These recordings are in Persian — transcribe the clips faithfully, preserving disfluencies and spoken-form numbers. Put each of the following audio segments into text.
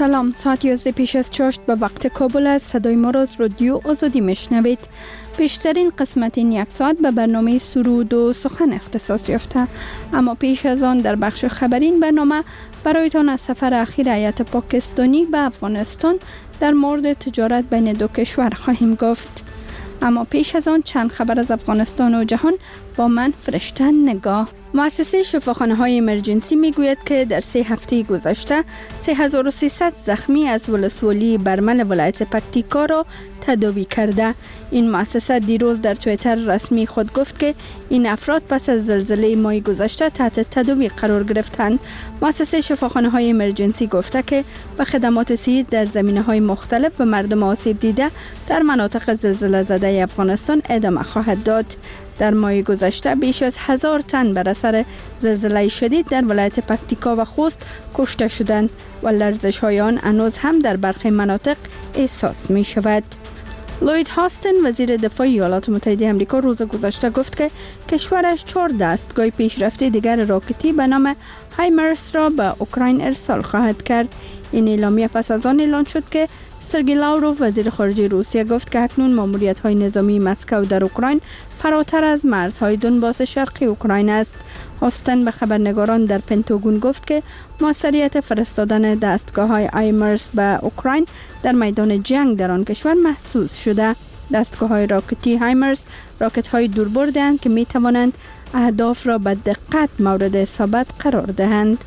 سلام، ساعت یازده پیش از چاشت به وقت کابل است. صدای ما را از رادیو آزادی میشنوید. بیشترین قسمت این یک ساعت به برنامه سرود و سخن اختصاص یافته، اما پیش از آن در بخش خبری این برنامه برایتان از سفر اخیر هیئت پاکستانی به افغانستان در مورد تجارت بین دو کشور خواهیم گفت. اما پیش از آن چند خبر از افغانستان و جهان با من فرشته نگاه. مؤسسه شفاخانه‌های امرجنسی میگوید که در سه هفته گذشته سه هزار و سیصد زخمی از ولسوالی برمل ولایت پکتیکا را تداوی کرده. این مؤسسه دیروز در توییتر رسمی خود گفت که این افراد پس از زلزله ماه گذشته تحت تداوی قرار گرفتند. مؤسسه شفاخانه‌های امرجنسی گفته که به خدمات صحی در زمینه‌های مختلف به مردم آسیب دیده در مناطق زلزله زده افغانستان ادامه خواهد داد. در ماه گذشته بیش از هزار تن بر اثر زلزله شدید در ولایت پکتیکا و خوست کشته شدند و لرزش‌های آن هنوز هم در برخی مناطق احساس می شود. لوید هاستن وزیر دفاع ایالات متحده آمریکا روز گذشته گفت که کشورش چهار دستگاه پیشرفته دیگر راکتی به نام هایمرس را به اوکراین ارسال خواهد کرد. این اعلامیه پس از آن اعلان شد که سرگئی لاوروف وزیر خارجه روسیه گفت که اکنون ماموریت‌های نظامی مسکو در اوکراین فراتر از مرزهای دونباس شرقی اوکراین است. هاستن به خبرنگاران در پنتاگون گفت که موثریت فرستادن دستگاه‌های هایمرس به اوکراین در میدان جنگ در آن کشور محسوس شده. دستگاه‌های راکتی هایمرس راکت‌های دوربردند که می‌توانند اهداف را به دقت مورد اصابت قرار دهند.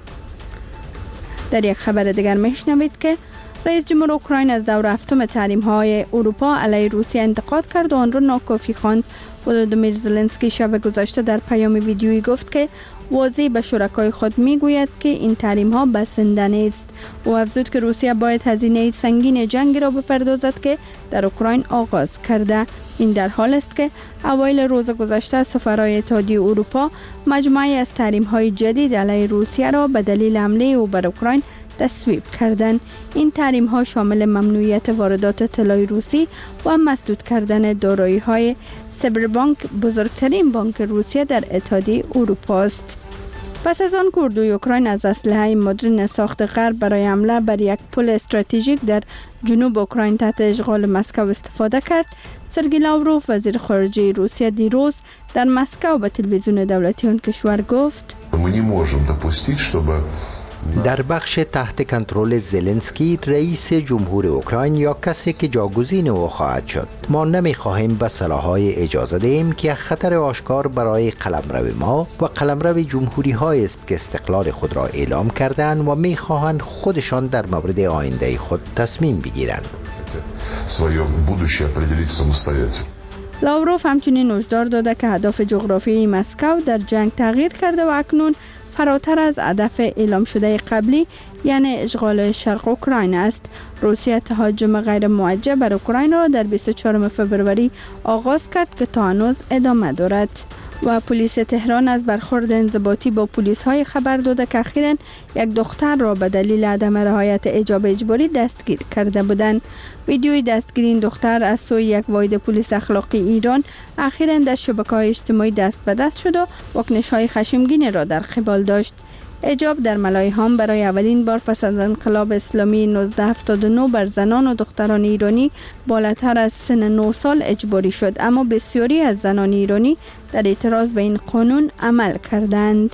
در یک خبر دیگر میشنوید که رئیس جمهور اوکراین از دور هفتم تحریم‌های اروپا علیه روسیه انتقاد کرد و آن را ناکافی خواند. ولادیمیر زلنسکی شب گذشته در پیام ویدیویی گفت که واضح به شرکای خود میگوید که این تحریم‌ها بسنده نیست. او افزود که روسیه باید هزینه سنگین جنگ را بپردازد که در اوکراین آغاز کرده. این در حال است که اوایل روز گذشته سفرای اتحادیه اروپا مجموعه از تحریم‌های جدید علیه روسیه را به دلیل حمله او بر اوکراین تصویب کردند. این تحریم ها شامل ممنوعیت واردات طلای روسی و مسدود کردن دارایی‌های سبربانک، بزرگترین بانک روسیه در اتحادیه اروپا است. پس از آن که اردوی اوکراین از اسلحه مدرن ساخت غرب برای حمله بر یک پل استراتژیک در جنوب اوکراین تحت اشغال مسکو استفاده کرد، سرگئی لاوروف وزیر خارجه روسیه دیروز در مسکو به تلویزیون دولتی آن کشور گفت: در بخش تحت کنترل زلنسکی رئیس جمهور اوکراین یا کسی که جاگزین او خواهد شد، ما نمی‌خواهیم به سلاح‌های اجازه دهیم که خطر آشکار برای قلمرو ما و قلمرو جمهوری‌هایی است که استقلال خود را اعلام کردند و می‌خواهند خودشان در مورد آینده خود تصمیم بگیرند. لاوروف همچنین هشدار داده که اهداف جغرافیایی مسکو در جنگ تغییر کرده و اکنون فراتر از هدف اعلام شده قبلی یعنی اشغال شرق اوکراین است. روسیه تهاجم غیر موجه بر اوکراین را در بیست و چهارم فوریه آغاز کرد که تا هنوز ادامه دارد. و پلیس تهران از برخورد انضباطی با پلیس های خبر داده که اخیراً یک دختر را به دلیل عدم رعایت حجاب اجباری دستگیر کرده بودند. ویدیوی دستگیری این دختر از سوی یک واحد پلیس اخلاقی ایران اخیراً در شبکه‌های اجتماعی دست به دست شد و واکنش‌های خشمگین را در قبال داشت. حجاب در ملایهام برای اولین بار پس از انقلاب اسلامی نوزده هفتاد و نه بر زنان و دختران ایرانی بالاتر از سن نه سال اجباری شد، اما بسیاری از زنان ایرانی در اعتراض به این قانون عمل کردند.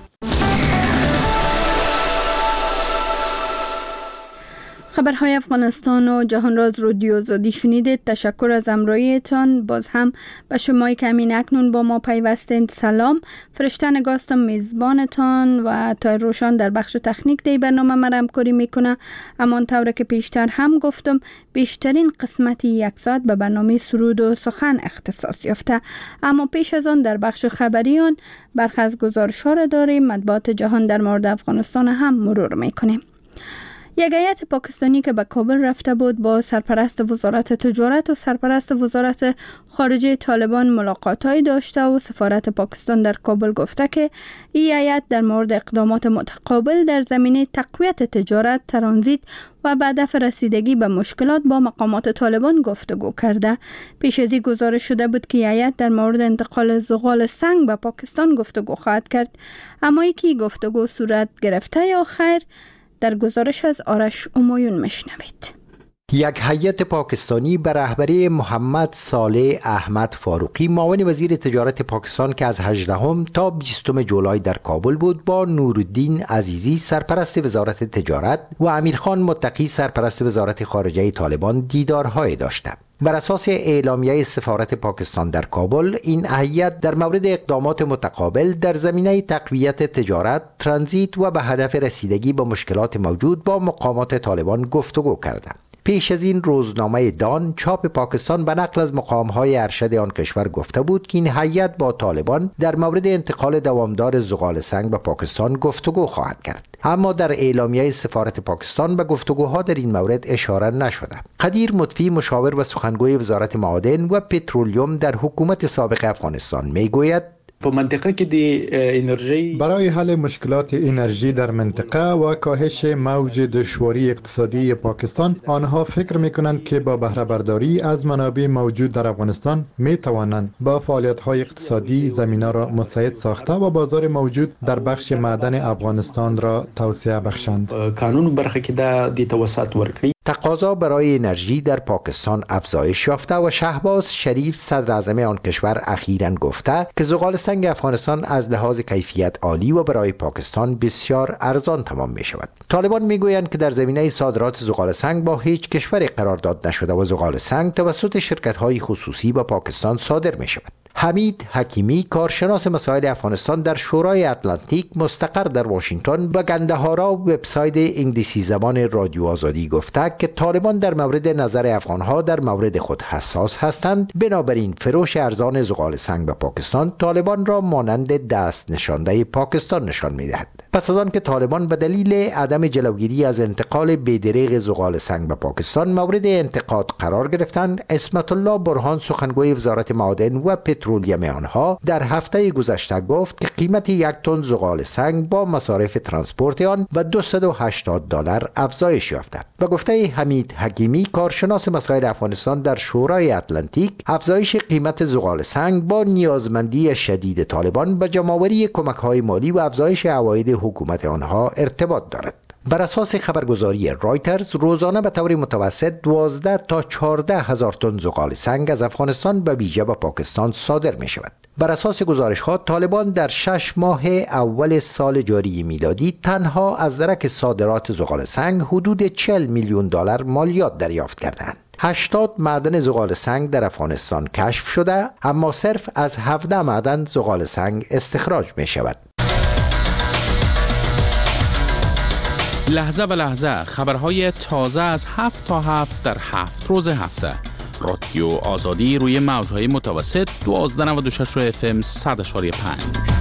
خبرهای افغانستان و جهان را از رادیو آزادی شنیدید. تشکر از همراهیتان. باز هم به شمایی که همین اکنون با ما پیوستید سلام. فرشته نگاستم میزبانتان و تا روشان در بخش تکنیک دی برنامه ما را همکاری میکنه. امان طوره که پیشتر هم گفتم بیشترین قسمتی یک ساعت به برنامه سرود و سخن اختصاص یافته، اما پیش از آن در بخش خبری آن برخی از گزارش‌ها را داریم. مطبوعات جهان در مورد افغانستان هم مرور میکنیم. یک هیئت پاکستانی که به کابل رفته بود با سرپرست وزارت تجارت و سرپرست وزارت خارجه طالبان ملاقات‌هایی داشته و سفارت پاکستان در کابل گفته که این هیئت در مورد اقدامات متقابل در زمینه تقویت تجارت، ترانزیت و به هدف رسیدگی به مشکلات با مقامات طالبان گفتگو کرده. پیش از این گزارش شده بود که هیئت در مورد انتقال زغال سنگ به پاکستان گفتگو خواهد کرد، اما یکی گفتگو صورت گرفته یا خیر در گزارش از آرش امایون میشنوید. یک هیئت پاکستانی به رهبری محمد صالح احمد فاروقی معاون وزیر تجارت پاکستان که از هجدهم تا بیستم جولای در کابل بود، با نورالدین عزیزی سرپرست وزارت تجارت و امیرخان متقی سرپرست وزارت خارجه طالبان دیدارهای داشته. بر اساس اعلامیه سفارت پاکستان در کابل، این هیئت در مورد اقدامات متقابل در زمینه تقویت تجارت، ترانزیت و به هدف رسیدگی به مشکلات موجود با مقامات طالبان گفتگو کرده. پیش از این روزنامه دان چاپ پاکستان به نقل از مقام‌های ارشد آن کشور گفته بود که این هیئت با طالبان در مورد انتقال دوامدار زغال سنگ به پاکستان گفتگو خواهد کرد. اما در اعلامیه سفارت پاکستان به گفتگوها در این مورد اشاره نشده. قدیر مطفی، مشاور و سخنگوی وزارت معادن و پترولیوم در حکومت سابق افغانستان میگوید په منطقه کې د انرژي برای حل مشکلات انرژی در منطقه و کاهش موج دشواری اقتصادی پاکستان، آنها فکر می‌کنند که با بهره برداری از منابع موجود در افغانستان می‌توانند با فعالیت‌های اقتصادی زمینه را مساعد ساخته و بازار موجود در بخش معدن افغانستان را توسعه بخشند. قانون برخه کې د توسعه ورکړي. تقاضا برای انرژی در پاکستان افزایش یافته و شهباز شریف صدر اعظم آن کشور اخیراً گفته که زغال سنگ افغانستان از لحاظ کیفیت عالی و برای پاکستان بسیار ارزان تمام می شود. طالبان می گویند که در زمینه صادرات زغال سنگ با هیچ کشوری قرارداد نشده و زغال سنگ توسط شرکت‌های خصوصی با پاکستان صادر می شود. حمید حکیمی، کارشناس مسائل افغانستان در شورای اتلانتیک مستقر در واشنگتن، به گندهارا وبسایت انگلیسی زبان رادیو آزادی گفته که طالبان در مورد نظر افغانها در مورد خود حساس هستند. بنابراین فروش ارزان زغال سنگ به پاکستان طالبان را مانند دست نشانده پاکستان نشان می‌دهد. پس از آن که طالبان به دلیل عدم جلوگیری از انتقال بی‌دریغ زغال سنگ به پاکستان مورد انتقاد قرار گرفتند، عصمت الله برهان، سخنگوی وزارت معادن و پترولیوم آنها، در هفته گذشته گفت که قیمت یک تن زغال سنگ با مصارف ترانسپورت آن به دویست و هشتاد دلار افزایش یافته. و گفته حمید حکیمی، کارشناس مسائل افغانستان در شورای اتلانتیک، افزایش قیمت زغال سنگ با نیازمندی شدید طالبان به جمع‌آوری کمک‌های مالی و افزایش عواید حکومت آنها ارتباط دارد. بر اساس خبرگزاری رایترز، روزانه به طور متوسط دوازده تا چهارده هزار تن زغال سنگ از افغانستان به ویژه به پاکستان صادر می شود. بر اساس گزارش‌ها، طالبان در شش ماه اول سال جاری میلادی تنها از درک صادرات زغال سنگ حدود چهل میلیون دلار مالیات دریافت کردند. هشتاد معدن زغال سنگ در افغانستان کشف شده، اما صرف از هفده معدن زغال سنگ استخراج می شود. لحظه به لحظه خبرهای تازه از هفت تا هفت در هفت روز هفته. رادیو آزادی روی موجهای متوسط دوازده نود و شش اف ام صد و پنج.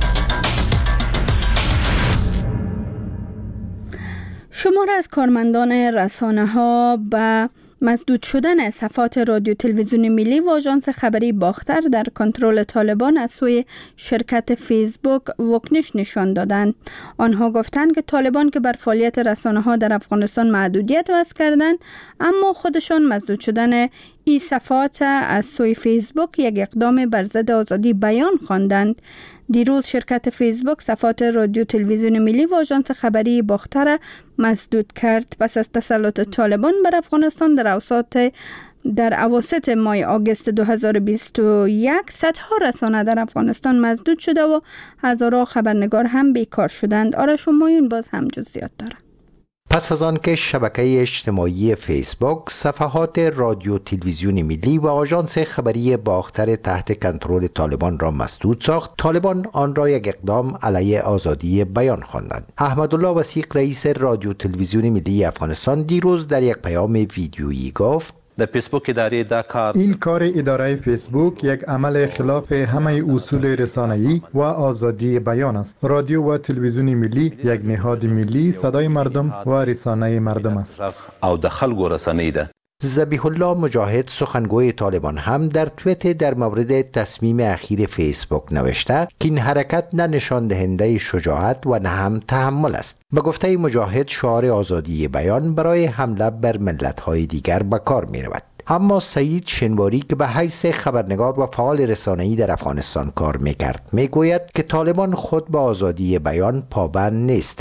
شمار از کارمندان رسانه ها به مسدود شدن صفحات رادیو تلویزیون ملی و آژانس خبری باختر در کنترل طالبان از سوی شرکت فیسبوک واکنش نشان دادند. آنها گفتند که طالبان که بر فعالیت رسانه ها در افغانستان محدودیت وضع کردند، اما خودشان مسدود شدن این صفحات از سوی فیسبوک یک اقدام بر ضد آزادی بیان خواندند. دیروز شرکت فیسبوک صفحات رادیو تلویزیون ملی و آژانس خبری باختر مسدود کرد پس از تسلط طالبان بر افغانستان در اوسط در اواسط ماه آگوست دو هزار و بیست و یک. صدها رسانه در افغانستان مسدود شده و هزارها خبرنگار هم بیکار شدند. آرش امایون باز هم جزئیات دارد. پس از آن که شبکه اجتماعی فیسبوک صفحات رادیو تلویزیون ملی و آژانس خبری باختر تحت کنترل طالبان را مسدود ساخت، طالبان آن را یک اقدام علیه آزادی بیان خواندند. احمدالله وثیق، رئیس رادیو تلویزیون ملی افغانستان، دیروز در یک پیام ویدیویی گفت: در فیسبوک اداره دا کار این کار اداره فیسبوک یک عمل خلاف همه اصول رسانه‌ای و آزادی بیان است. رادیو و تلویزیون ملی یک نهاد ملی صدای مردم و رسانه مردم است او د خلکو رسانه ده. ذبیح الله مجاهد، سخنگوی طالبان، هم در توییت در مورد تصمیم اخیر فیسبوک نوشته که این حرکت نه نشان دهنده شجاعت و نه هم تحمل است. به گفته مجاهد، شعار آزادی بیان برای حمله بر ملت‌های دیگر به کار می‌رود. اما سعید شنواری که به حیث خبرنگار و فعال رسانه‌ای در افغانستان کار می‌کرد، می‌گوید که طالبان خود به آزادی بیان پابند نیستند.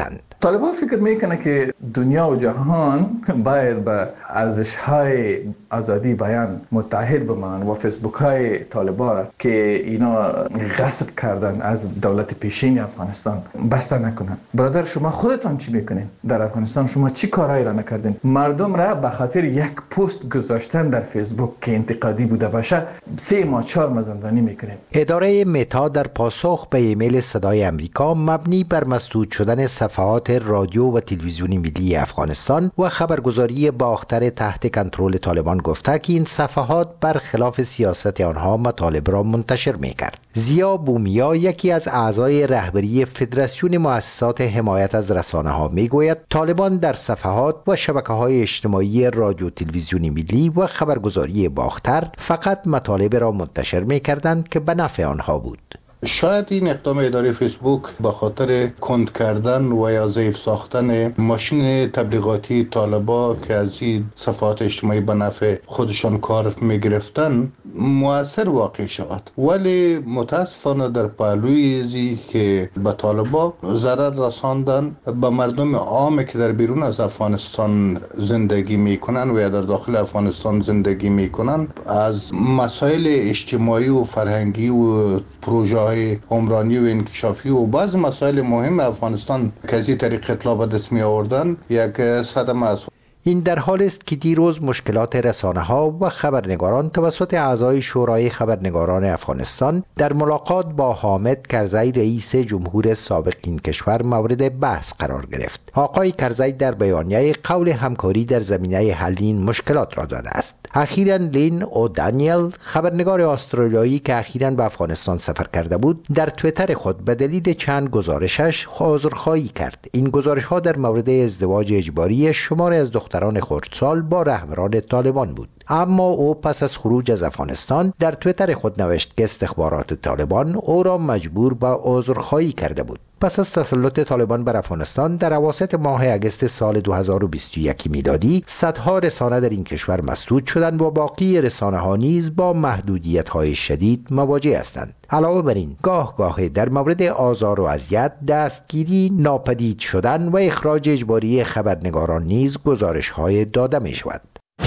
طالبان فکر میکنه که دنیا و جهان باید به ارزش‌های آزادی بیان متحد بمانند و فیسبوک های طالبان را که اینا غصب کردن از دولت پیشین افغانستان بسته نکنن. برادر شما خودتان چی میکنین؟ در افغانستان شما چی کارهایی را نکردین؟ مردم را به خاطر یک پست گذاشتن در فیسبوک که انتقادی بوده باشه سه ماه چهار ماه زندانی میکنین. اداره متا در پاسخ به ایمیل صدای امریکا مبنی بر مسدود شدن صفحات رادیو و تلویزیونی ملی افغانستان و خبرگزاری باختر تحت کنترل طالبان گفته که این صفحات برخلاف سیاست آنها مطالب را منتشر میکرد. زیا بومیا یکی از اعضای رهبری فدراسیون مؤسسات حمایت از رسانه ها میگوید طالبان در صفحات و شبکه‌های اجتماعی رادیو تلویزیونی ملی و خبرگزاری باختر فقط مطالب را منتشر میکردند که به نفع آنها بود. شاید این اقدام اداره فیسبوک به خاطر کند کردن و یا ضعیف ساختن ماشین تبلیغاتی طالبا که از این صفحات اجتماعی به نفع خودشان کار میگرفتن مؤثر واقع شود، ولی متاسفانه در پهلوی ازی که به طالبا ضرر رساندن به مردم عامی که در بیرون از افغانستان زندگی میکنن و یا در داخل افغانستان زندگی میکنن از مسائل اجتماعی و فرهنگی و پروژه های عمرانی و انکشافی و بعض مسائل مهم افغانستان که از این طریق اطلاع به دست می آوردن یک صدمه است. این در حال است که دیروز مشکلات رسانه‌ها و خبرنگاران توسط اعضای شورای خبرنگاران افغانستان در ملاقات با حامد کرزی رئیس جمهور سابق این کشور مورد بحث قرار گرفت. آقای کرزی در بیانیه قول همکاری در زمینه حل این مشکلات را داده است. اخیراً لین او دانیل خبرنگار استرالیایی که اخیراً به افغانستان سفر کرده بود در توییتر خود به دلیل چند گزارشش عذرخواهی کرد. این گزارش‌ها در مورد ازدواج اجباری شماری از دختران خردسال با رهبران طالبان بود. اما او پس از خروج از افغانستان در توییتر خود نوشت که استخبارات طالبان او را مجبور به عذرخواهی کرده بود. پس از تسلط طالبان بر افغانستان در اواسط ماه اگست سال دو هزار و بیست و یک میلادی صدها رسانه در این کشور مسدود شدند و باقی رسانه ها نیز با محدودیت های شدید مواجه هستند. علاوه بر این گاه گاه در مورد آزار و اذیت، دستگیری، ناپدید شدن و اخراج اجباری خبرنگاران نیز گزارش های داده می شود.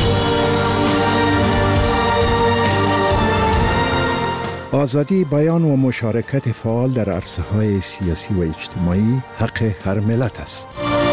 آزادی بیان و مشارکت فعال در عرصه‌های سیاسی و اجتماعی حق هر ملت است.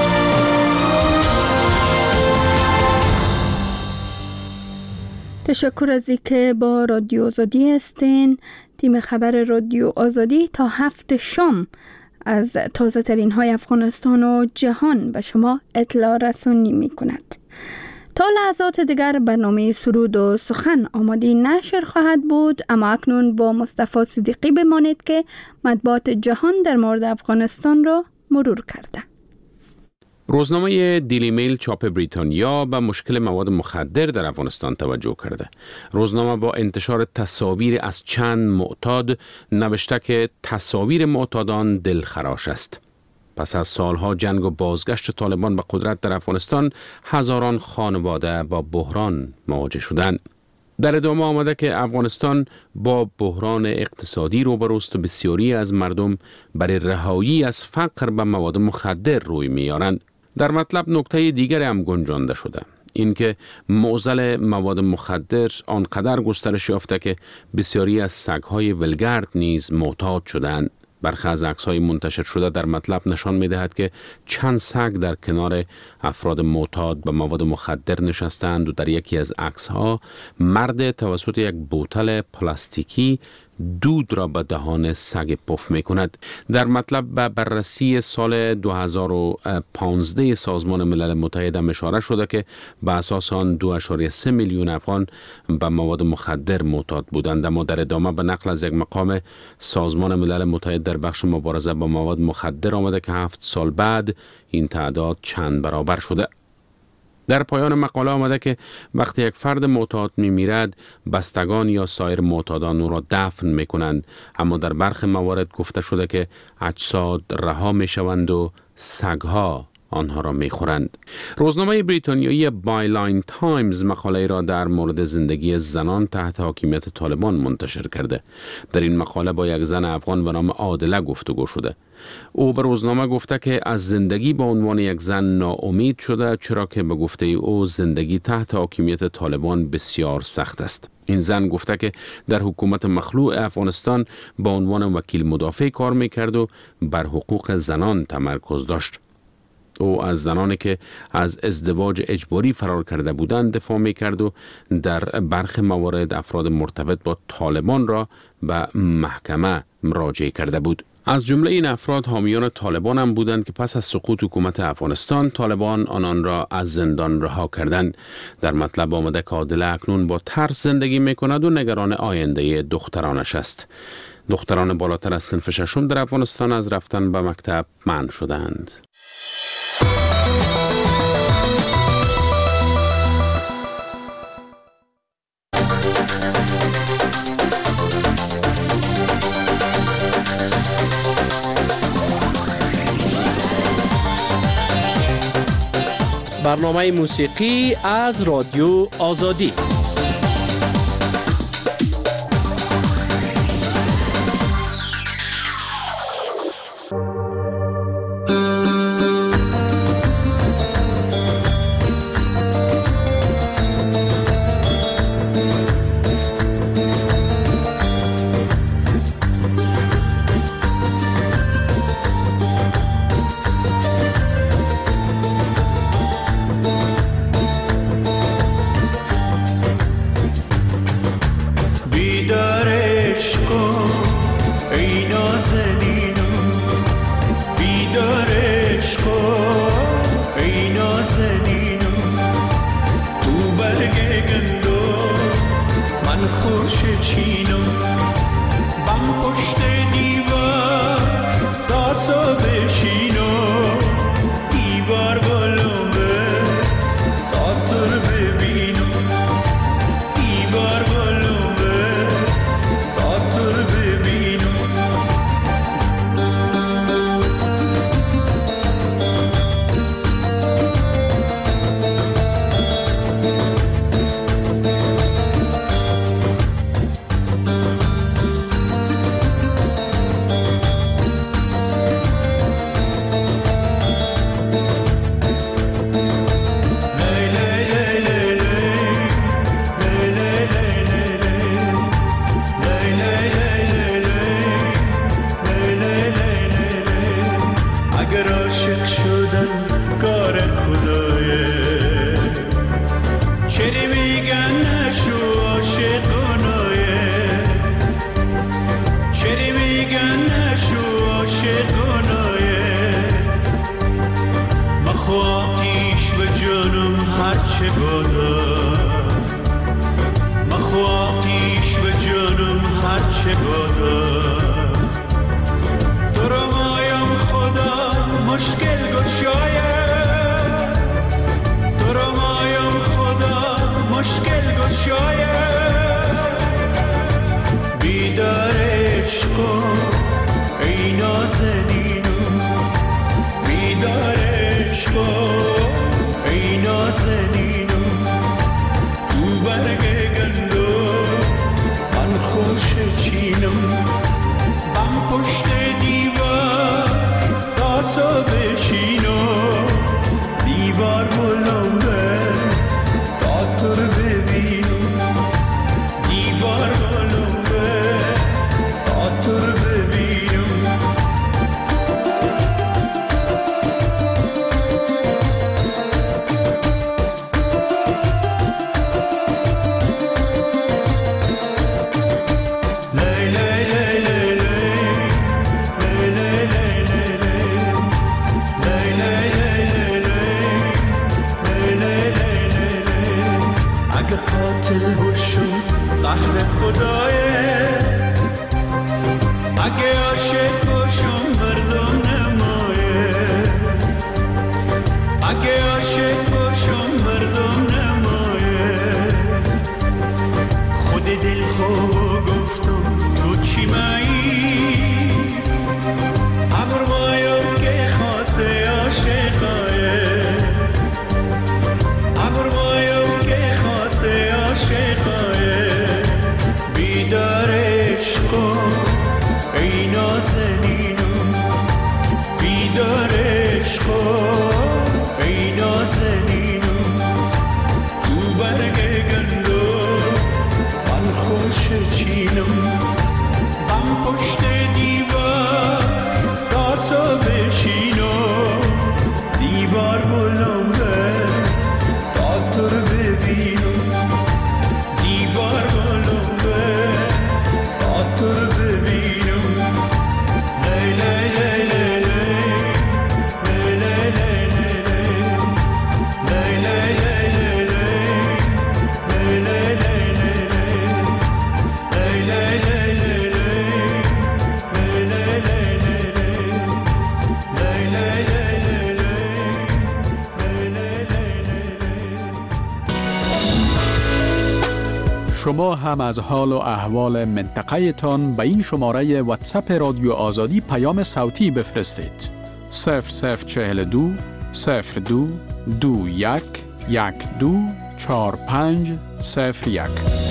تشکر از اینکه با رادیو آزادی هستین. تیم خبر رادیو آزادی تا هفت شام از تازه ترین های افغانستان و جهان به شما اطلاع رسانی می کند. تا لحظات دیگر برنامه سرود و سخن آماده نشر خواهد بود، اما اکنون با مصطفی صدیقی بمانید که مطبوعات جهان در مورد افغانستان را مرور کرده. روزنامه دیلی میل چاپ بریتانیا به مشکل مواد مخدر در افغانستان توجه کرده. روزنامه با انتشار تصاویر از چند معتاد نوشته که تصاویر معتادان دلخراش است. پس از سالها جنگ و بازگشت طالبان به قدرت در افغانستان، هزاران خانواده با بحران مواجه شدند. در ادامه آمده که افغانستان با بحران اقتصادی روبروست و بسیاری از مردم برای رهایی از فقر به مواد مخدر روی می‌آورند. در مطلب نکته دیگر هم گنجانده شده، اینکه معضل مواد مخدر آنقدر گسترش یافته که بسیاری از سگ‌های ولگرد نیز معتاد شدند. برخی از عکس‌های منتشر شده در مطلب نشان می‌دهد که چند سگ در کنار افراد معتاد به مواد مخدر نشستند و در یکی از عکس‌ها مرد توسط یک بوتل پلاستیکی دود را به دهان سگ پف می‌کند. در مطلب به بررسی سال دو هزار و پانزده سازمان ملل متحد اشاره شده که به اساس آن دو ممیز سه میلیون افغان به مواد مخدر معتاد بودند، اما در ادامه به نقل از یک مقام سازمان ملل متحد در بخش مبارزه با مواد مخدر آمده که هفت سال بعد این تعداد چند برابر شده. در پایان مقاله آمده که وقتی یک فرد معتاد می میرد، بستگان یا سایر معتادان او را دفن می کنند، اما در برخی موارد گفته شده که اجساد رها می شوند و سگها آنها را میخورند. روزنامه بریتانیایی بایلاین تایمز مقاله را در مورد زندگی زنان تحت حاکمیت طالبان منتشر کرده. در این مقاله با یک زن افغان به نام عادله گفتگو شده. او به روزنامه گفته که از زندگی به عنوان یک زن ناامید شده، چرا که به گفته او زندگی تحت حاکمیت طالبان بسیار سخت است. این زن گفته که در حکومت مخلوع افغانستان به عنوان وکیل مدافع کار میکرد و بر حقوق زنان تمرکز داشت. او از زنانی که از ازدواج اجباری فرار کرده بودند دفاع میکرد و در برخی موارد افراد مرتبط با طالبان را به محکمه مراجعه کرده بود. از جمله این افراد حامیان طالبان هم بودند که پس از سقوط حکومت افغانستان طالبان آنان را از زندان رها کردند. در مطلب آمده که عادله اکنون با ترس زندگی میکند و نگران آینده دخترانش است. دختران بالاتر از صنف ششم در افغانستان از رفتن به مکتب منع شدند. برنامه موسیقی از رادیو آزادی. عبر مایم که خاصه عاشقای شما هم از حال و احوال منطقه تان به این شماره واتساپ رادیو آزادی پیام صوتی بفرستید. صفر صفر چهل دو صفر دو دو یک یک دو چهار پنج صفر یک.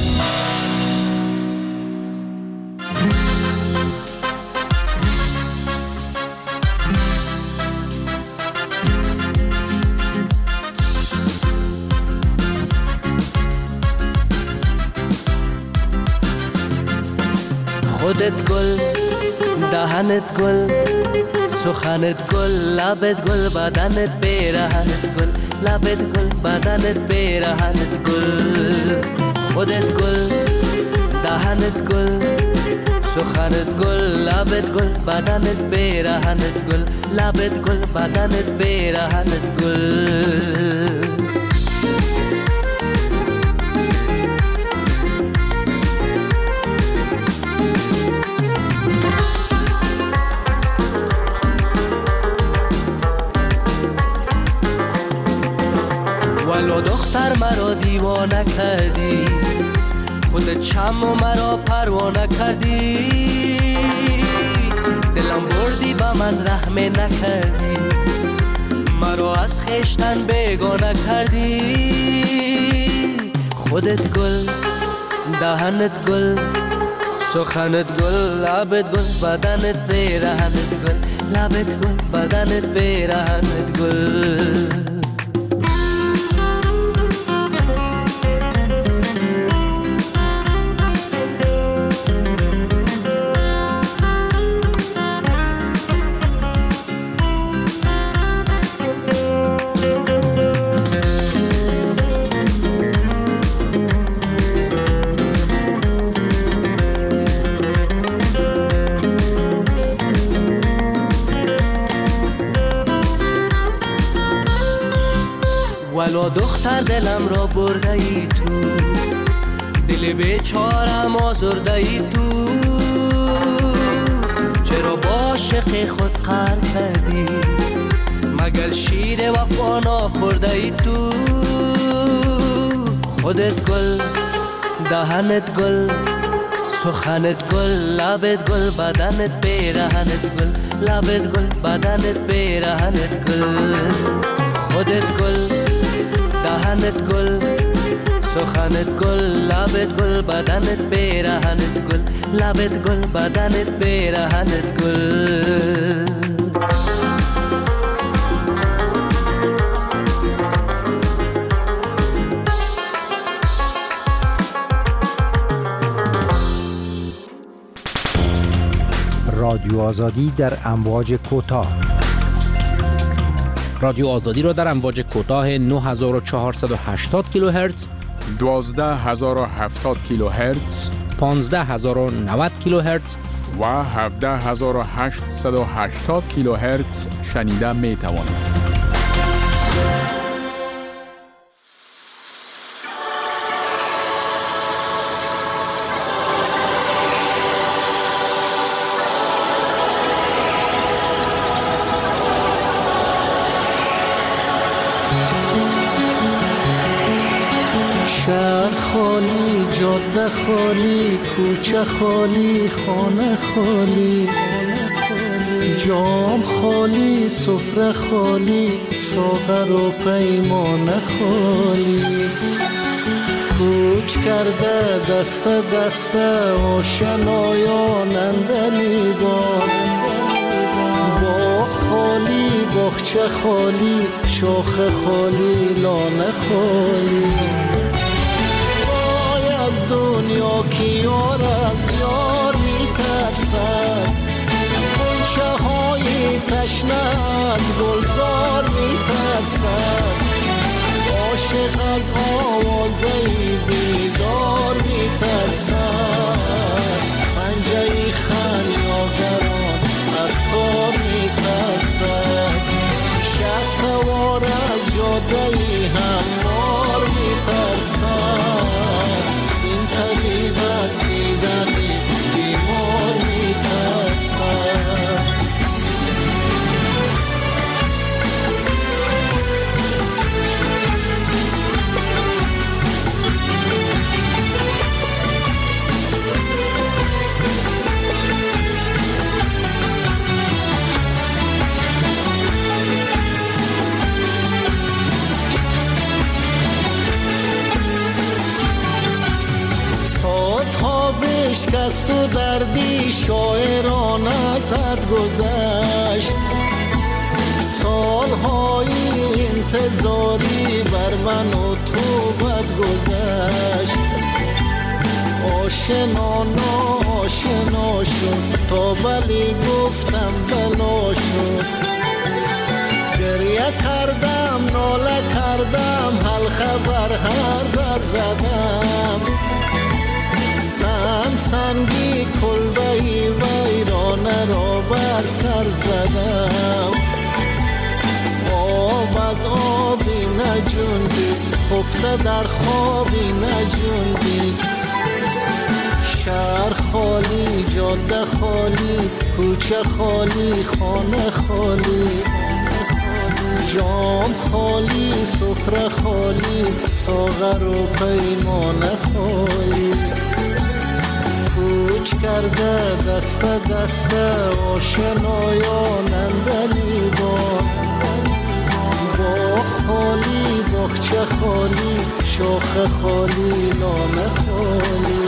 خودت گل، دهنت گل، سخنت گل، لبت گل، بدنت پیرهنت گل، لبت گل، بدنت پیرهنت گل. خودت گل، دهنت گل، سخنت گل، لبت گل، بدنت پیرهنت گل، لبت گل، بدنت پیرهنت گل. ولو دختر مرا دیوانه کردی، خودت چم و مرا پروانه کردی، دلم بردی با من رحم نکردی، مرا از خیشتن بیگانه کردی. خودت گل، دهنت گل، سخنت گل، لبت گل، بدنت پیرهنت گل، لبت گل، بدنت پیرهنت گل. ولو دختر دلم را برده ای تو، دل بیچارم آزرده ای تو، چرا با عاشق خود قهر کردی، مگر شیر وفا نخورده ای تو. خودت گل، دهنت گل، سخنت گل، لبت گل، بدنت پیرهنت گل، لبت گل، بدنت پیرهنت گل. خودت گل، دهنت گل، سخنت گل، لبت گل، بدنت پیرهنت گل، لبت گل، بدنت پیرهنت گل. رادیو آزادی در امواج کوتاه. رادیو آزادی را در امواج کوتاه نه هزار و چهارصد و هشتاد کیلوهرتز، دوازده هزار و هفتاد کیلوهرتز، پانزده هزار و نود کیلوهرتز و هفده هزار و هشتصد و هشتاد کیلوهرتز شنیده می توانید. شهر خالی، جاده خالی، کوچه خالی، خانه خالی، جام خالی، سفره خالی، ساغر و پیمانه خالی. کوچ کرده دست دست آشنایان اندلیبان، باغ خالی، باغچه خالی، شاخ خالی، لانه خالی. دنیا کی یار از یار میترسد، غنچه های تشنه از گلزار میترسد، عاشق از آوازه بیدار میترسد، پنجه خمیازگران از تار میترسد، شه سوار از جاده هموار میترسد، طبیبت دیدنی بیمار میترسد. از تو دردی شاعران ازت گذشت، سالهای انتظاری بر من و تو بد گذشت. آشنا ناشنا شد تا ولی گفتم بلا شد. گریه کردم ناله کردم حال خبر هر در زدم. سنگ سنگی کلبهی ویرانه را بر سر زدم. آب از آبی نجوندید، خفته در خوابی نجوندید. شهر خالی، جاده خالی، کوچه خالی، خانه خالی. جام خالی، سفره خالی، ساغر و پیمانه خالی. کوچ کرده دست دست آشنایان اندلیبان. باغ خالی، باغچه خالی، شاخه خالی، لانه خالی.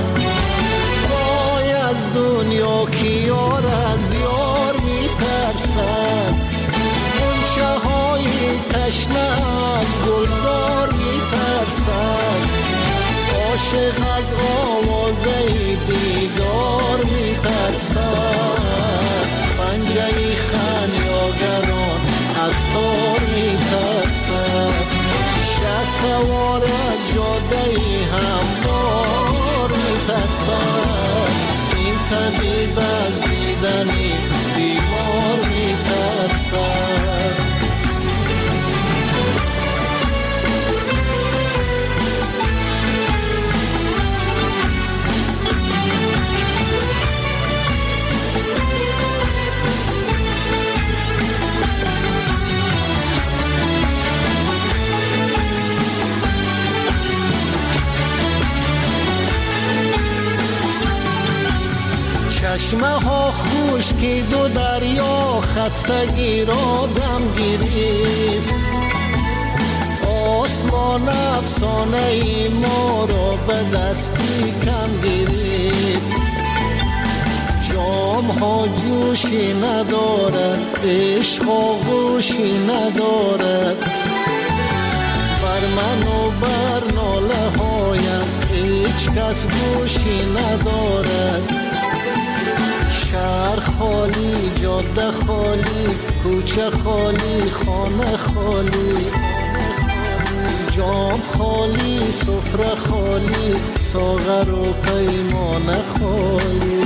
وای از دنیا که یار از یار میترسد، غنچه های تشنه از گلزار میترسد. عاشق از آوازه دیدار میترسد. پنجه خمیازگران از تار میترسد. شه سوار از جاده هموار میترسد. این طبیب از دیدنی بیمار میترسد. چشمه ها خشکی دو دریا خستگی را دم گرفت. آسمان افسانه ای ما را به دستی کم گرفت. جام ها جوشی ندارد، عشق آغوشی ندارد. بر من و بر ناله هایم هیچ کس گوشی ندارد. شهر خالی، جاده خالی، کوچه خالی، خانه خالی. جام خالی، سفره خالی، ساغر و پیمانه خالی.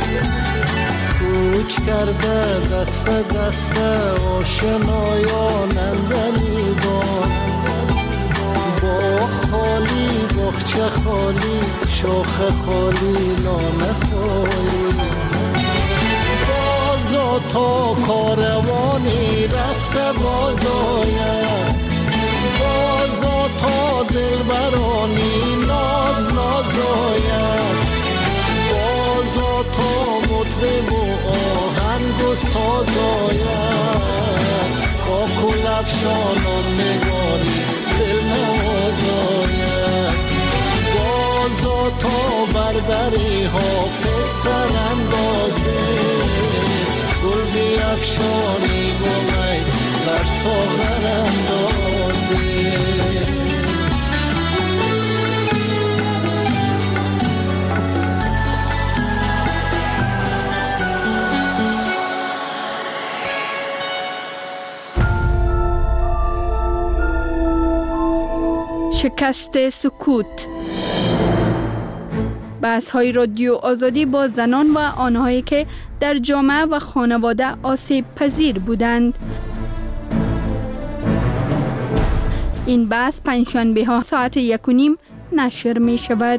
کوچ کرده دست دست آشنایان اندلیبان. باغ خالی، باغچه خالی، شاخه خالی، لانه خالی. بازا تا کاروانی رفته بازاید، بازا تا دلبرانی ناز نازاید. بازا تا مطرب و آهنگ و سازاید. با کل افشانان نگاری دل نوازاید. بازا تا بردری حافظ سر اندازه. گل بی افشانی گمی بر ساغر اندازه. شکست سکوت. بحث‌های رادیو آزادی با زنان و آنهایی که در جامعه و خانواده آسیب پذیر بودند. این بحث پنجشنبه ها ساعت یک و نیم نشر می شود.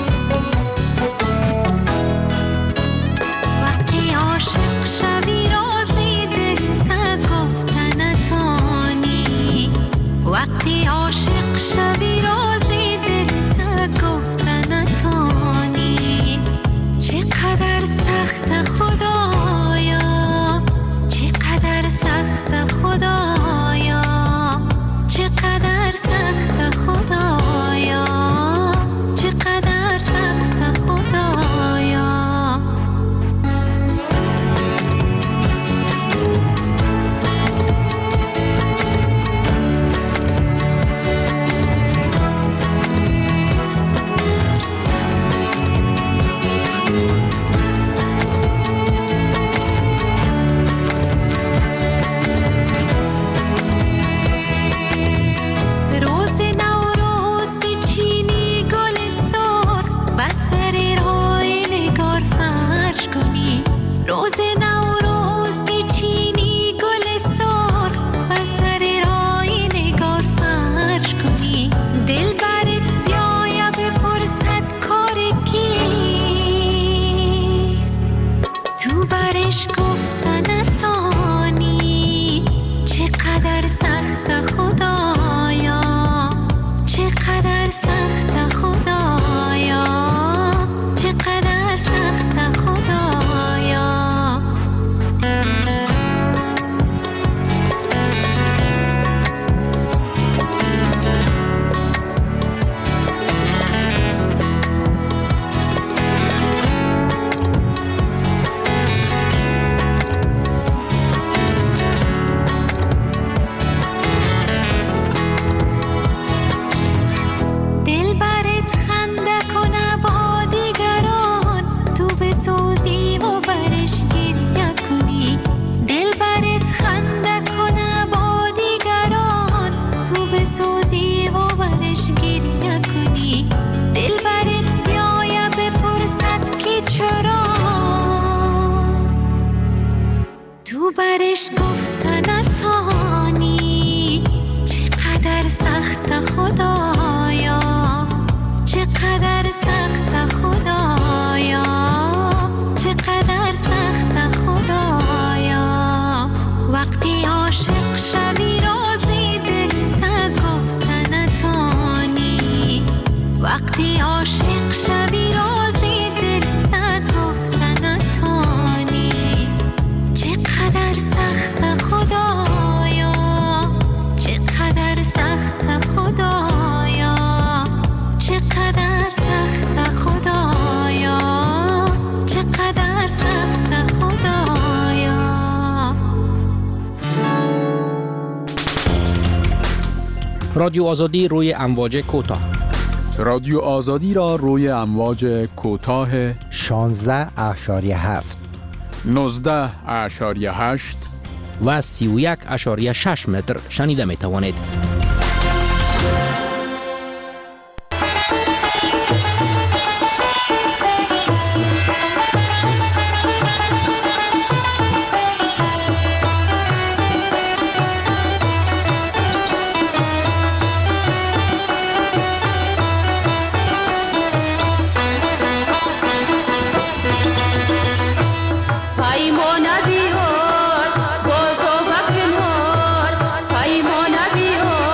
وقتی عاشق شوی را وقتی عاشق شوی رازی دل تا گفتن تانی چقدر سخت خدایا چقدر سخت خدایا چقدر سخت خدایا چقدر سخت خدایا روز نوروز بیچینی گل سرخ و سر رای نگار فرش کنی دل برت بیایا بپرسد کار کیست تو برش گفتن تانی چقدر سخت خدایا چقدر سخت خدایا چقدر سخت خدایا برش گفتن تانی چقدر سخت خدایا چقدر سخت خدایا چقدر سخت خدایا وقتی عاشق شوی رازی دل تا گفتن تانی وقتی عاشق شوی رازی دل تا گفتن تانی چقدر سخت خدایا چقدر سخت خدایا چقدر سخت خدایا چقدر سخت خدایا رادیو آزادی روی امواج کوتاه رادیو آزادی را روی امواج کوتاه شانزده اشاریه هفت نوزده اشاریه هشت و سی و یک اشاریه شش متر شنیده می توانید. Paimona Dios, gozo va que mor, Paimona Dios.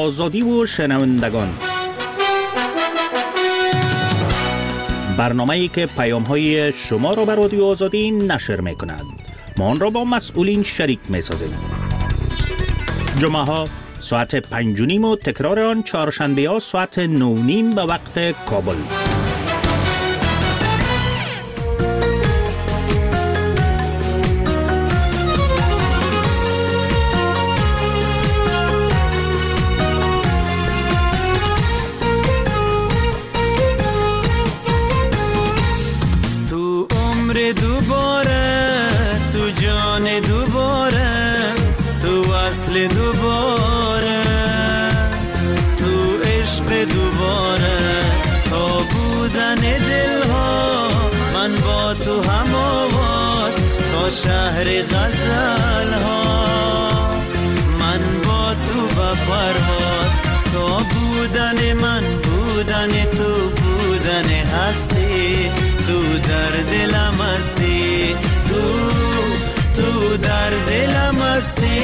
آزادی و شنوندگان، برنامه‌ای که پیام‌های شما را به رادیو آزادی نشر می‌کند. ما آن را با مسئولین شریک می‌سازیم. جمعه‌ها ساعت پنج و نیم و تکرار آن چهارشنبه‌ها ساعت نه و نیم به وقت کابل. دوباره تو عشق دوباره تا بودن دلها من با تو هم آواز تا شهر غزل ها من با تو به پرواز تا بودن من بودن تو بودن هستی تو در دلم هستی تو تو در دلم هستی.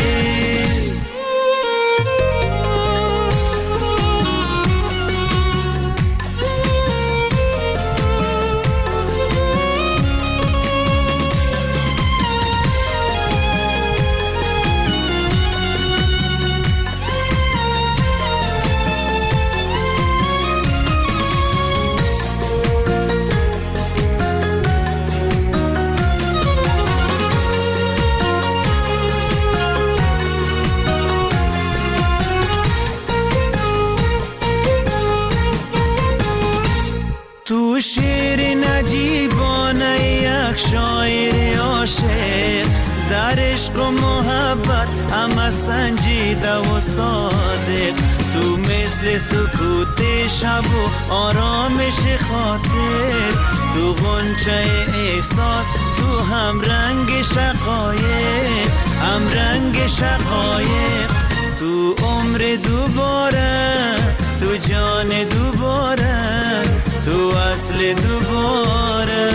تو شعر نجیبانه یک شاعر عاشق در عشق و محبت همه سنجیده و صادق تو مثل سکوت شب و آرامش خاطر تو غنچه احساس تو هم رنگ شقایق هم رنگ شقایق تو عمر دوباره تو جان دوباره تو اصل دوباره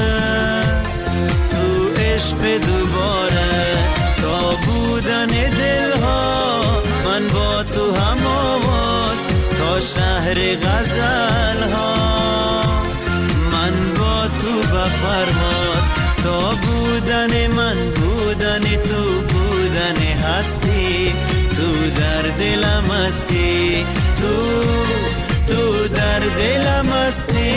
تو عشق دوباره تا بودن دلها من با تو هم آواز تا شهر غزل ها من با تو به پرواز تا بودن من بودن تو بودن هستی تو در دلم هستی تو تو در دلم هستی.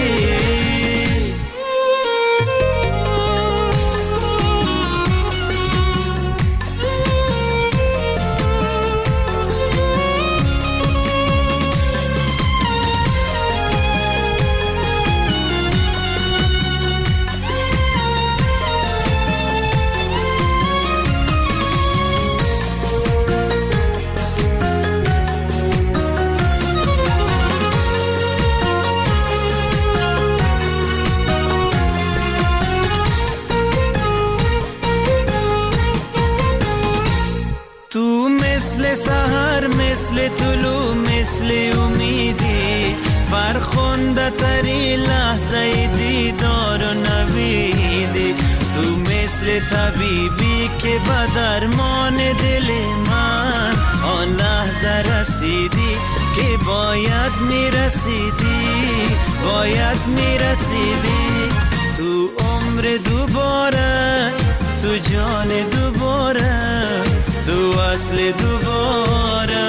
سحر مثل طلوع مثل امیدی فرخنده تری لحظه دیدار و نویدی تو مثل طبیبی که به درمان دل من آن لحظه رسیدی که باید میرسیدی باید میرسیدی تو عمر دوباره تو جان دوباره تو اصل دوباره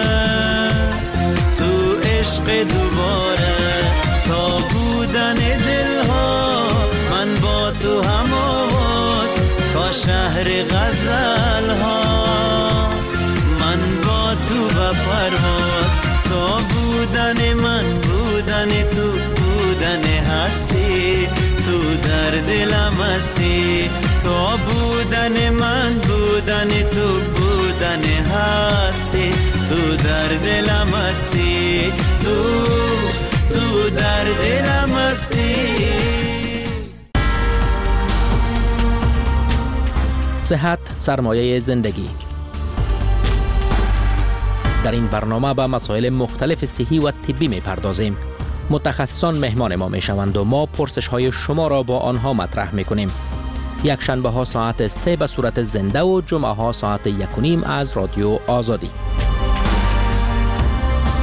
تو عشق دوباره تا بودن دلها من با تو هم آواز تا شهر غزل ها من با تو به پرواز تا بودن من بودن تو بودن هستی تو در دلم هستی تا بودن من بودن تو بودن هستی تو در دلم هستی تو تو در دلم هستی. صحت سرمایه زندگی. در این برنامه به مسائل مختلف صحی و طبی می پردازیم. متخصصان مهمان ما می شوند و ما پرسش های شما را با آنها مطرح می کنیم. یک شنبه ها ساعت سه به صورت زنده و جمعه ها ساعت یک و نیم از رادیو آزادی.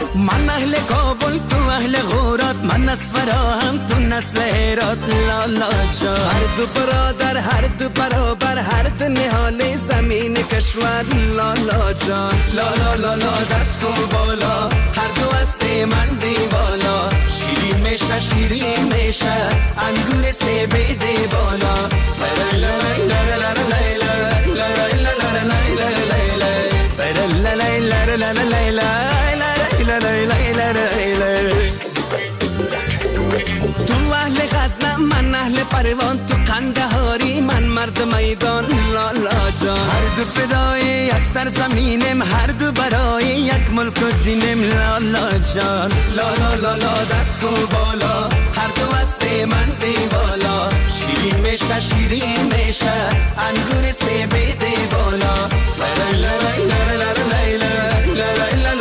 من اهل کابل تو اهل غورات، من نسفراهم تو نسل هرات. لالا جان هر دو برادر هر دو برابر، هر دو نهال زمین کشور. لالا جان لالا لالا دست کن بالا، هر دو هست من دیوالا. شیرین میشه شیرین میشه انگور سه بیده بالا. لا لا لا لا لا لا لا لا لا. تو اهل غزنم من اهل پروان، تو قندهاری من مرد میدان. لالا جان هر دو فدای یک سرزمینم، هر دو برای یک ملک و دینم. لالا جان لالا لالا دست کو بالا، هر دو هست من دیوالا. شیرین میشه شیرین میشه انگور سه بیده بالا. لا لا لا لا لا لا لا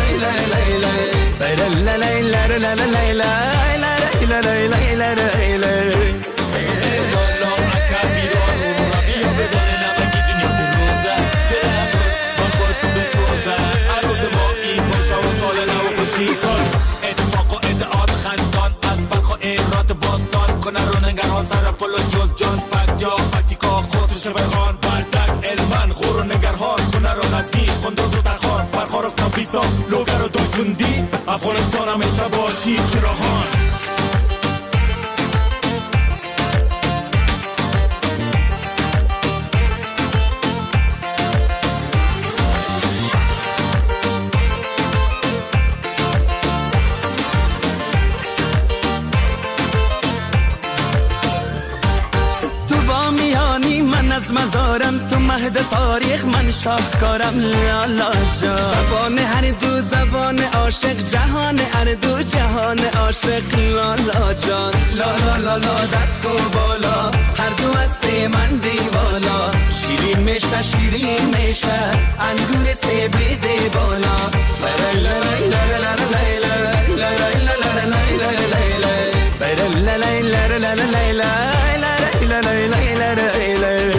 لا لا. اتفاق و ادعاد خندان از بلخ و ایرات باستان کنه رو نگرها سر پل و جز جان فکت یا پکتیکا خسر شبه خان بردک علمن خور و نگرهان کنه رو نزدی خندوز و تخار برخار و کمپیسا لوگر و دایتوندی افغانستان همیشه باشی چراغان. از مزارم تو مهد تاریخ من شاهکارم. لالا جان زبان هر دو زبان عاشق، جهان هر دو جهان عاشق. لالا جان لالا لالا دست کو بالا، هر دو هست من دیوالا. شیرین میشه شیرین میشه انگور سه بیده بالا. لا لا لا لا لا لا لا.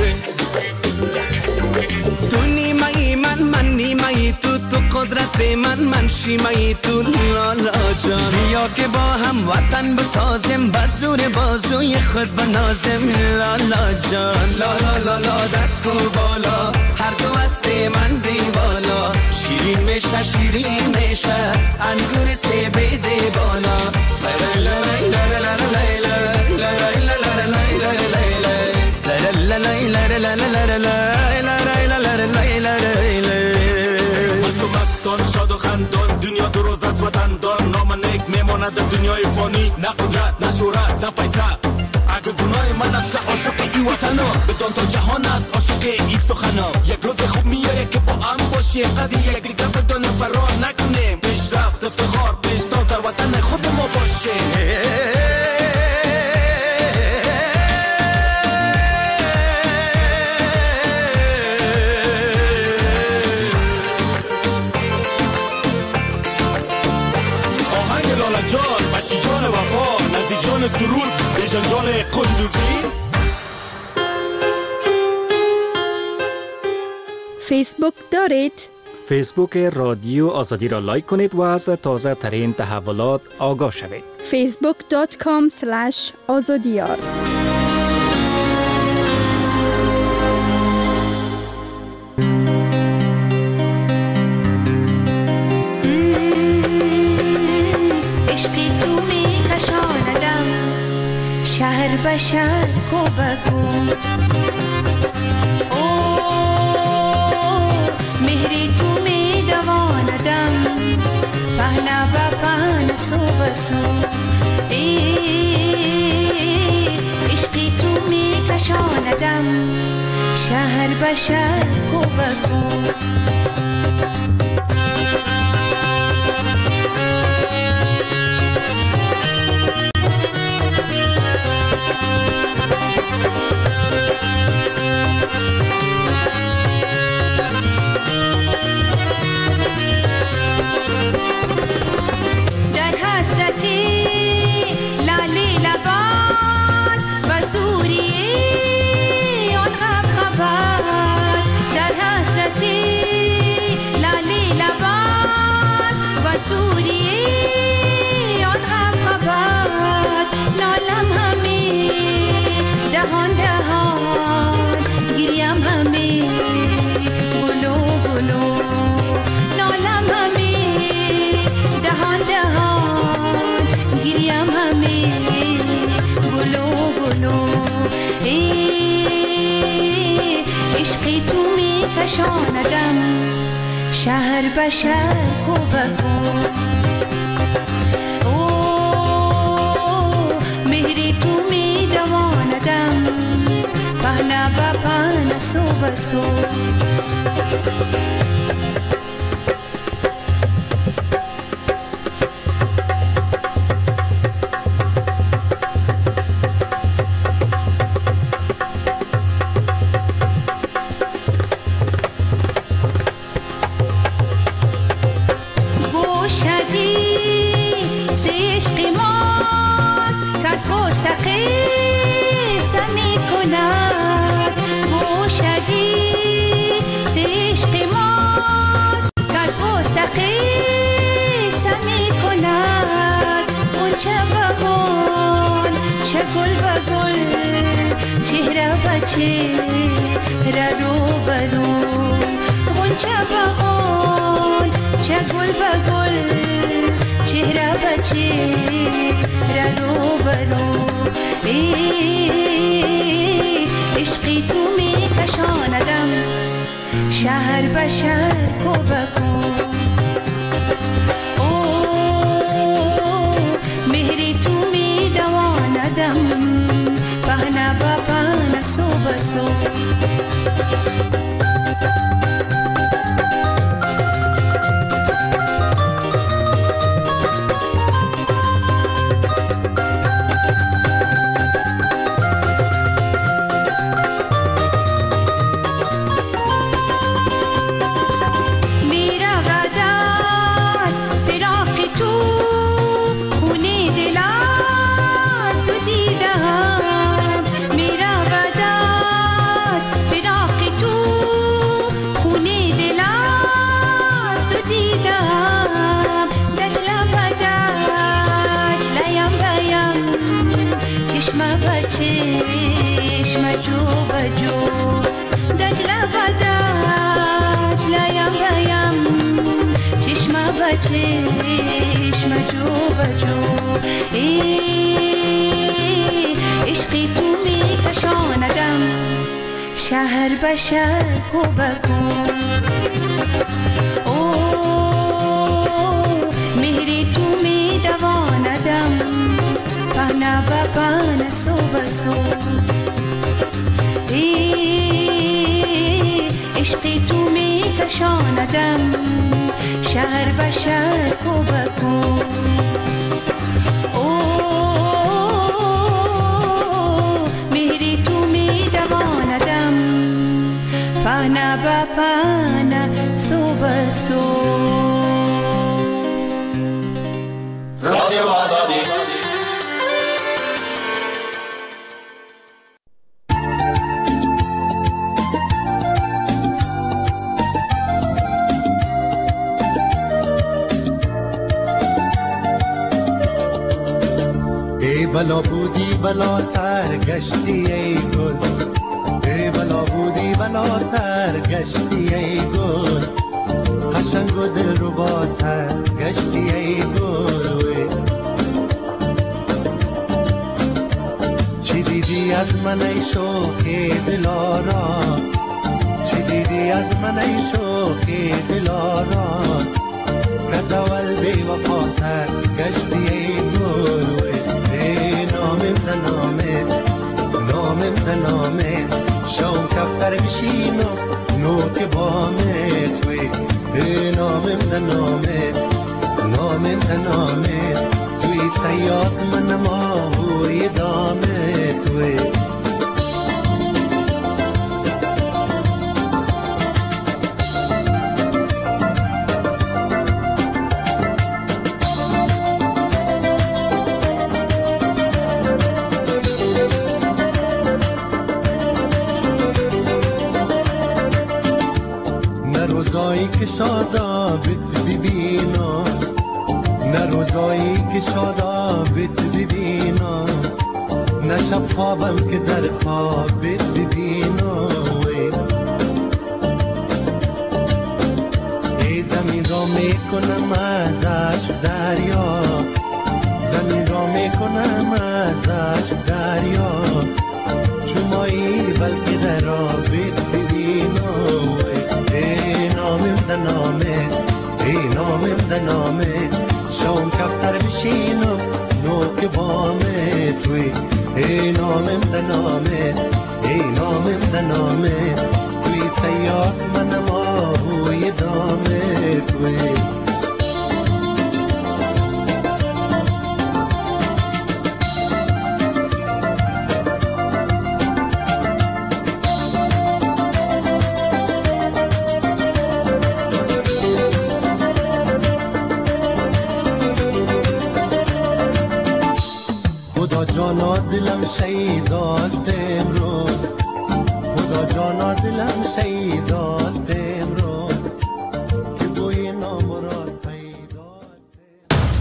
تو نیمه من من نیمه تو، تو قدرت من من شیمه تو. لالا جان بیا که با هم وطن بسازم، بزور بازوی خود بنازم. لالا جان لالا لالا دست کو بالا، هر دو هست من دیوالا. شیرین میشه شیرین میشه انگور سه بیده بالا. لا لا لا لا مستان شاد و خندان، دنیا دو روز از وطندان. نام نیک میماند در دنیای فانی، نه قدرت نه شهرت نه پیسه. اگه گناه من است که عاشق ای وطنا، بدان تا جهان است عاشق ای سخنا. یک روز خوب میایه که با هم باشیم، قدر یک دیگر بدان فرار نکنیم. پیشرفت افتخار پیشتاز در وطن خود ما باشیم. جان بشی جان وفا، نزی جان سرود بیشن جان قندوزی. فیسبوک دارید؟ فیسبوک رادیو آزادی را لایک کنید و از تازه ترین تحولات آگاه شوید. فیسبوک دات کام سلش آزادیار. شهر بشر کو بکو او مهری تو می دواندم پهنا با پهن سو بسو عشقی تو می کشاندم شهر بشر کو بکو در حسرتی شهر بشر کو بکن او مهری تو می دواندم پهنا با پهنا سو بسو شهر بشر کو بکن او مهری تو می دواندم پهنا با پهنا سو بسو چشم جو بجو عشقی تو می کشاندم شهر بشر کو بکن او مهری تو می دواندم پهنا با پهنا سو بسو عشقی تو می کشاندم شهر بشر کو بکن او مهری تو می دواندم پهنا با پهنا سو بسو رادیو آزادی بلا بودی بلاتر گشتی ای گل ای بلا بودی بلاتر گشتی ای گل قشنگ و دلرباتر گشتی ای گل چی دیدی از من ای شوخی دلارا چی دیدی از من ای شوخی دلارا کز اول بی وفاتر گشتی ای گل نامم تنامه نامم تنامه شام کفتر بشین و نوک بامه توی نامم تنامه نامم تنامه توی سیاد من ماهوی دامه توی که شادابت ببینا نه روزایی که شادابت ببینا نه شب خوابم که در خوابت ببینا ای زمین را میکنم از عشق دریا زمین را میکنم از عشق دریا چومایی بلکه در آبت ببینا نامم تنامه بیام کفتر بشینم نوک بام توی ای نامم ده نامه ای نامم ده نامه توی سیاد منم آهوی دامه توی جانا دلم شهیداست امروز خدا جانا دلم شهیداست